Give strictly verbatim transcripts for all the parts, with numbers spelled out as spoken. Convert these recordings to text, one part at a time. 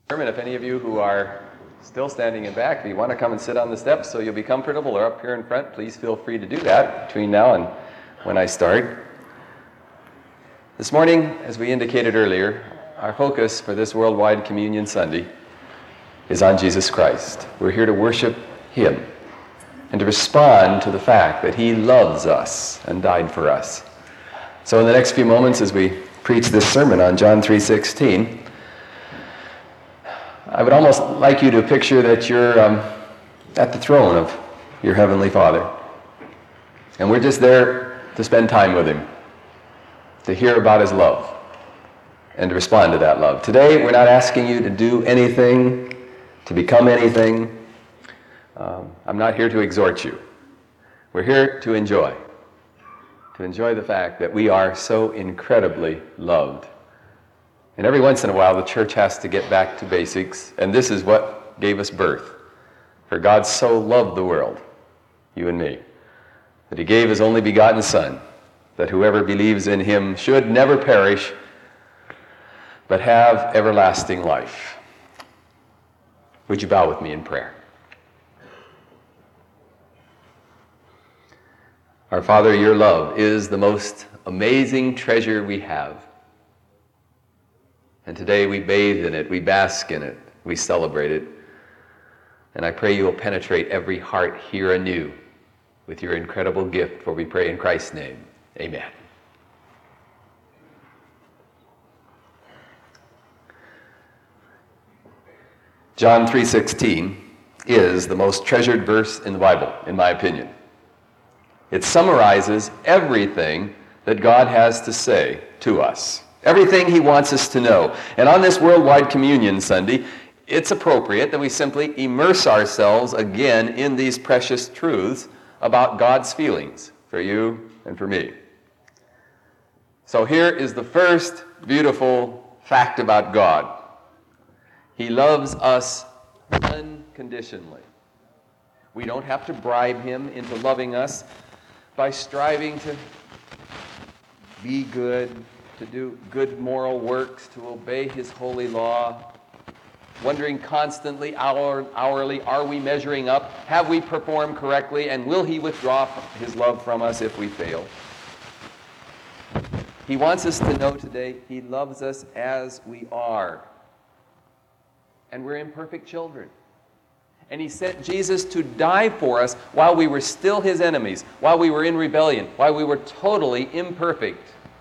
If any of you who are still standing in back, if you want to come and sit on the steps so you'll be comfortable, or up here in front, please feel free to do that between now and when I start. This morning, as we indicated earlier, our focus for this Worldwide Communion Sunday is on Jesus Christ. We're here to worship Him and to respond to the fact that He loves us and died for us. So in the next few moments, as we preach this sermon on John three sixteen, I would almost like you to picture that you're um, at the throne of your Heavenly Father. And we're just there to spend time with Him, to hear about His love, and to respond to that love. Today, we're not asking you to do anything, to become anything. Um, I'm not here to exhort you. We're here to enjoy, to enjoy the fact that we are so incredibly loved. And every once in a while, the church has to get back to basics, and this is what gave us birth. For God so loved the world, you and me, that He gave His only begotten Son, that whoever believes in Him should never perish, but have everlasting life. Would you bow with me in prayer? Our Father, your love is the most amazing treasure we have. And today we bathe in it, we bask in it, we celebrate it. And I pray you will penetrate every heart here anew with your incredible gift, for we pray in Christ's name. Amen. John three sixteen is the most treasured verse in the Bible, in my opinion. It summarizes everything that God has to say to us. Everything He wants us to know. And on this Worldwide Communion Sunday, it's appropriate that we simply immerse ourselves again in these precious truths about God's feelings for you and for me. So here is the first beautiful fact about God. He loves us unconditionally. We don't have to bribe Him into loving us by striving to be good, to do good moral works, to obey His holy law, wondering constantly, hour, hourly, are we measuring up? Have we performed correctly? And will He withdraw His love from us if we fail? He wants us to know today He loves us as we are. And we're imperfect children. And He sent Jesus to die for us while we were still His enemies, while we were in rebellion, while we were totally imperfect.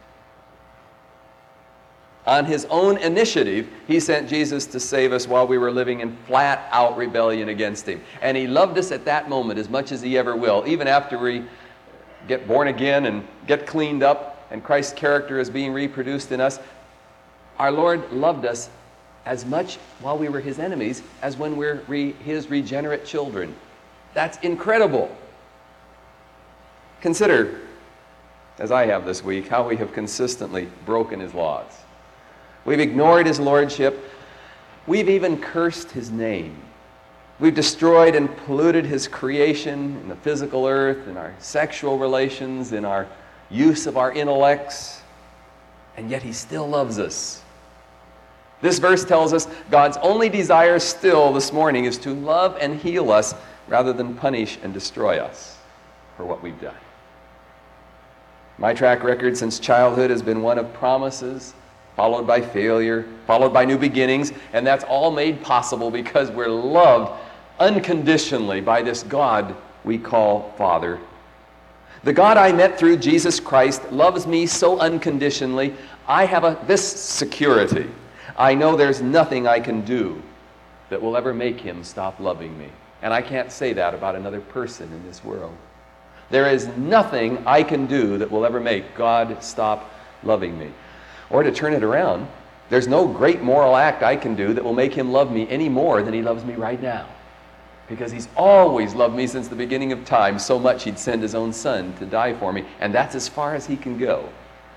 On His own initiative, He sent Jesus to save us while we were living in flat-out rebellion against Him. And He loved us at that moment as much as He ever will, even after we get born again and get cleaned up and Christ's character is being reproduced in us. Our Lord loved us as much while we were His enemies as when we're re- His regenerate children. That's incredible. Consider, as I have this week, how we have consistently broken His laws. We've ignored His lordship. We've even cursed His name. We've destroyed and polluted His creation in the physical earth, in our sexual relations, in our use of our intellects, and yet He still loves us. This verse tells us God's only desire still this morning is to love and heal us rather than punish and destroy us for what we've done. My track record since childhood has been one of promises, followed by failure, followed by new beginnings, and that's all made possible because we're loved unconditionally by this God we call Father. The God I met through Jesus Christ loves me so unconditionally, I have a, this security. I know there's nothing I can do that will ever make Him stop loving me. And I can't say that about another person in this world. There is nothing I can do that will ever make God stop loving me. Or to turn it around, there's no great moral act I can do that will make Him love me any more than He loves me right now. Because He's always loved me since the beginning of time, so much He'd send His own Son to die for me. And that's as far as He can go.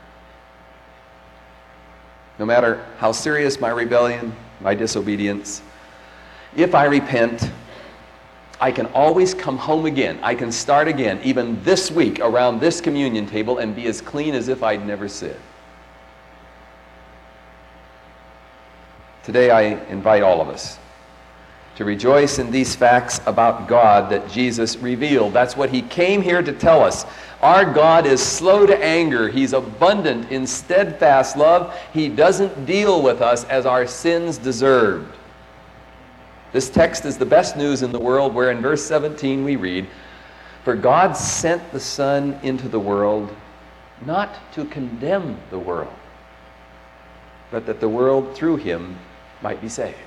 No matter how serious my rebellion, my disobedience, if I repent, I can always come home again. I can start again, even this week, around this communion table and be as clean as if I'd never sinned. Today I invite all of us to rejoice in these facts about God that Jesus revealed. That's what he came here to tell us. Our God is slow to anger. He's abundant in steadfast love. He doesn't deal with us as our sins deserved. This text is the best news in the world, where in verse seventeen we read, "For God sent the Son into the world not to condemn the world, but that the world through him might be saved."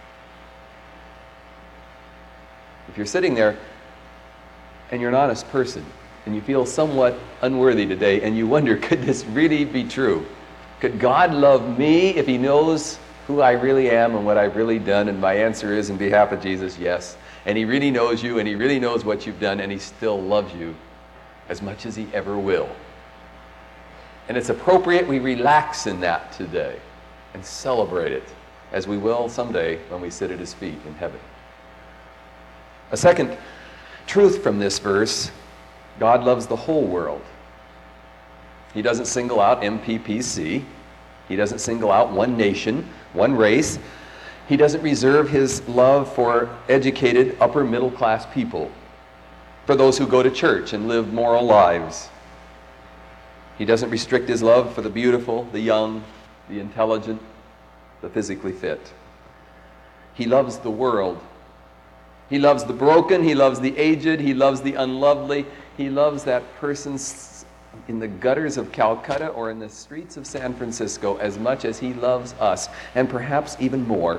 If you're sitting there and you're an honest person and you feel somewhat unworthy today and you wonder, could this really be true? Could God love me if he knows who I really am and what I've really done? And my answer is, in behalf of Jesus, yes. And he really knows you, and he really knows what you've done, and he still loves you as much as he ever will. And it's appropriate we relax in that today and celebrate it, as we will someday when we sit at his feet in heaven. A second truth from this verse: God loves the whole world. He doesn't single out M P P C. He doesn't single out one nation, one race. He doesn't reserve his love for educated, upper middle class people, for those who go to church and live moral lives. He doesn't restrict his love for the beautiful, the young, the intelligent, the physically fit. He loves the world. He loves the broken. He loves the aged. He loves the unlovely. He loves that person in the gutters of Calcutta or in the streets of San Francisco as much as he loves us, and perhaps even more.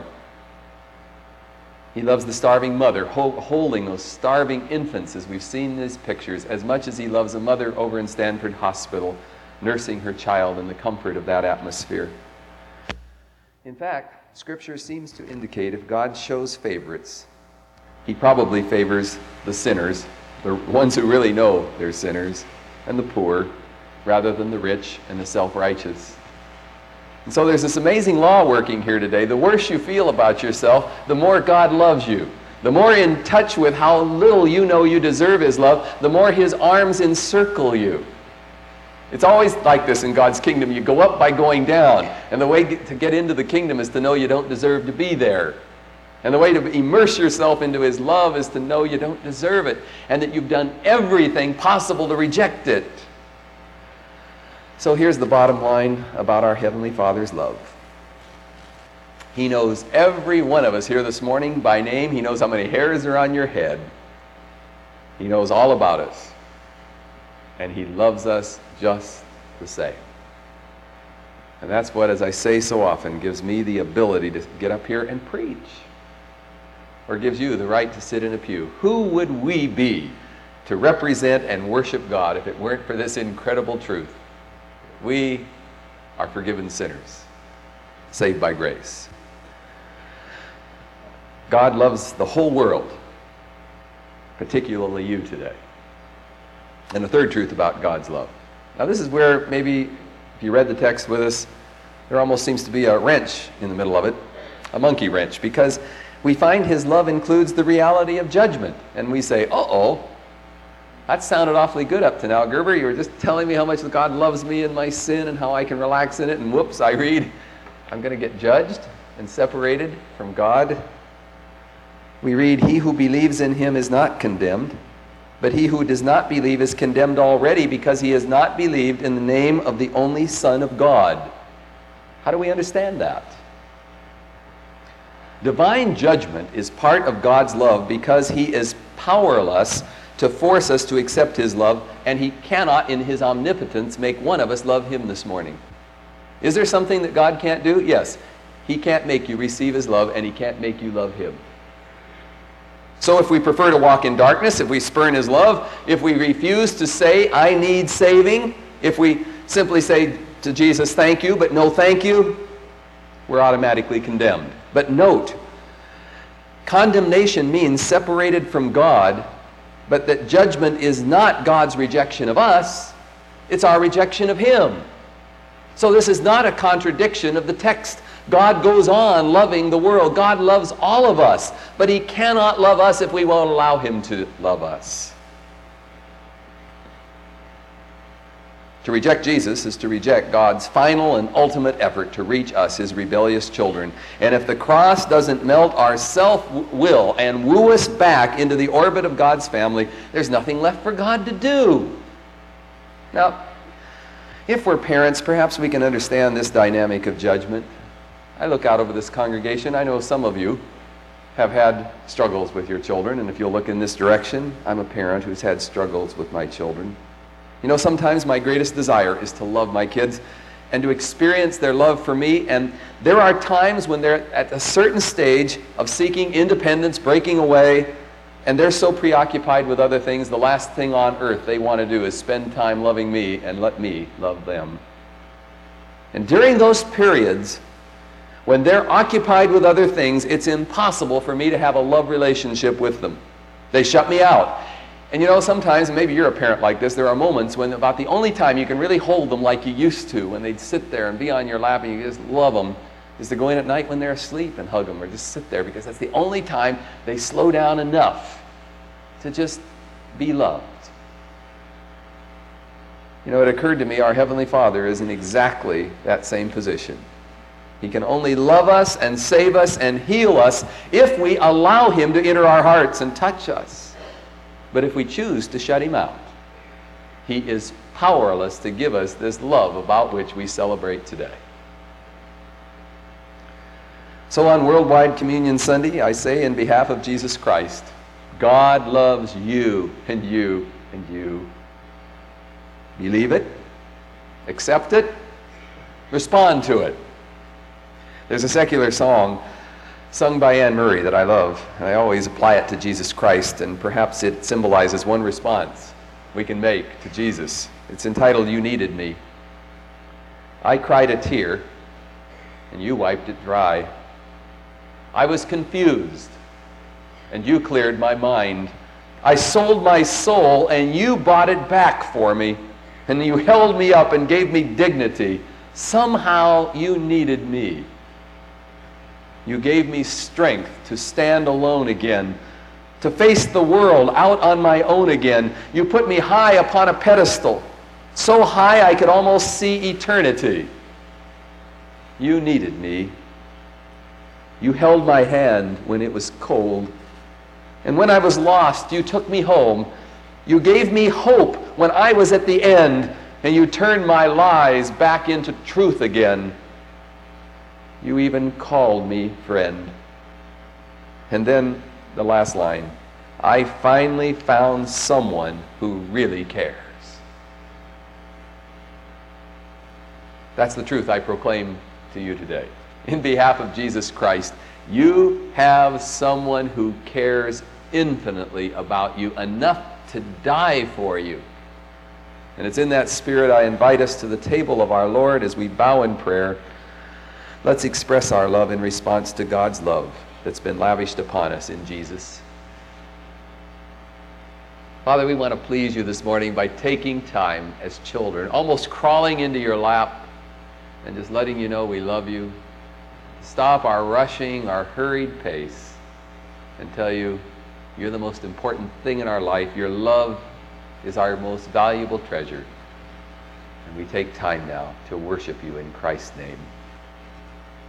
He loves the starving mother, ho- holding those starving infants, as we've seen these pictures, as much as he loves a mother over in Stanford Hospital, nursing her child in the comfort of that atmosphere. In fact, Scripture seems to indicate if God shows favorites, he probably favors the sinners, the ones who really know they're sinners, and the poor, rather than the rich and the self-righteous. And so there's this amazing law working here today. The worse you feel about yourself, the more God loves you. The more in touch with how little you know you deserve his love, the more his arms encircle you. It's always like this in God's kingdom. You go up by going down. And the way to get into the kingdom is to know you don't deserve to be there. And the way to immerse yourself into his love is to know you don't deserve it, and that you've done everything possible to reject it. So here's the bottom line about our Heavenly Father's love. He knows every one of us here this morning by name. He knows how many hairs are on your head. He knows all about us. And he loves us just the same. And that's what, as I say so often, gives me the ability to get up here and preach. Or gives you the right to sit in a pew. Who would we be to represent and worship God if it weren't for this incredible truth? We are forgiven sinners, saved by grace. God loves the whole world, particularly you today. And the third truth about God's love. Now this is where maybe, if you read the text with us, there almost seems to be a wrench in the middle of it, a monkey wrench, because we find his love includes the reality of judgment. And we say, uh-oh, that sounded awfully good up to now, Gerber. You were just telling me how much God loves me and my sin and how I can relax in it. And whoops, I read, I'm going to get judged and separated from God. We read, he who believes in him is not condemned, but he who does not believe is condemned already because he has not believed in the name of the only Son of God. How do we understand that? Divine judgment is part of God's love because he is powerless to force us to accept his love, and he cannot, in his omnipotence, make one of us love him this morning. Is there something that God can't do? Yes. He can't make you receive his love, and he can't make you love him. So if we prefer to walk in darkness, if we spurn his love, if we refuse to say, I need saving, if we simply say to Jesus, thank you, but no thank you, we're automatically condemned. But note, condemnation means separated from God, but that judgment is not God's rejection of us, it's our rejection of him. So this is not a contradiction of the text. God goes on loving the world. God loves all of us, but he cannot love us if we won't allow him to love us. To reject Jesus is to reject God's final and ultimate effort to reach us, his rebellious children. And if the cross doesn't melt our self-will and woo us back into the orbit of God's family, there's nothing left for God to do. Now, if we're parents, perhaps we can understand this dynamic of judgment. I look out over this congregation. I know some of you have had struggles with your children, and if you'll look in this direction, I'm a parent who's had struggles with my children. You know, sometimes my greatest desire is to love my kids and to experience their love for me, and there are times when they're at a certain stage of seeking independence, breaking away, and they're so preoccupied with other things, the last thing on earth they want to do is spend time loving me and let me love them. And during those periods, when they're occupied with other things, it's impossible for me to have a love relationship with them. They shut me out. And you know, sometimes, and maybe you're a parent like this, there are moments when about the only time you can really hold them like you used to, when they'd sit there and be on your lap and you just love them, is to go in at night when they're asleep and hug them, or just sit there, because that's the only time they slow down enough to just be loved. You know, it occurred to me our Heavenly Father is in exactly that same position. He can only love us and save us and heal us if we allow him to enter our hearts and touch us. But if we choose to shut him out, he is powerless to give us this love about which we celebrate today. So on Worldwide Communion Sunday, I say in behalf of Jesus Christ, God loves you and you and you. Believe it, accept it, respond to it. There's a secular song sung by Anne Murray that I love, and I always apply it to Jesus Christ, and perhaps it symbolizes one response we can make to Jesus. It's entitled, "You Needed Me." I cried a tear, and you wiped it dry. I was confused, and you cleared my mind. I sold my soul, and you bought it back for me, and you held me up and gave me dignity. Somehow you needed me. You gave me strength to stand alone again, to face the world out on my own again. You put me high upon a pedestal, so high I could almost see eternity. You needed me. You held my hand when it was cold. And when I was lost, you took me home. You gave me hope when I was at the end, and you turned my lies back into truth again. You even called me friend. And then the last line, I finally found someone who really cares. That's the truth I proclaim to you today. In behalf of Jesus Christ, you have someone who cares infinitely about you, enough to die for you. And it's in that spirit I invite us to the table of our Lord as we bow in prayer. Let's express our love in response to God's love that's been lavished upon us in Jesus. Father, we want to please you this morning by taking time as children, almost crawling into your lap and just letting you know we love you. Stop our rushing, our hurried pace, and tell you you're the most important thing in our life. Your love is our most valuable treasure. And we take time now to worship you in Christ's name.